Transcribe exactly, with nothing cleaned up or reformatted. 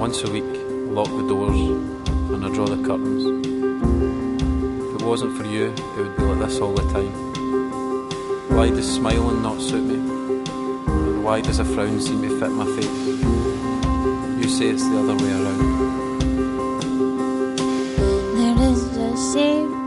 once a week, lock the doors and I draw the curtains. If it wasn't for you, it would be like this all the time. Why does smiling not suit me? And why does a frown seem to fit my face? You say it's the other way around. There is a shape